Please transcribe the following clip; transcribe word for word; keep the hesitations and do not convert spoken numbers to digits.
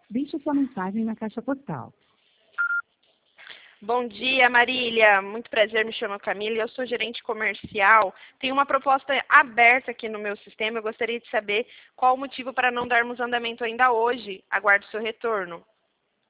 Deixe sua mensagem na caixa postal. Bom dia, Marília. Muito prazer, me chamo Camila e eu sou gerente comercial. Tenho uma proposta aberta aqui no meu sistema. Eu gostaria de saber qual o motivo para não darmos andamento ainda hoje. Aguardo seu retorno.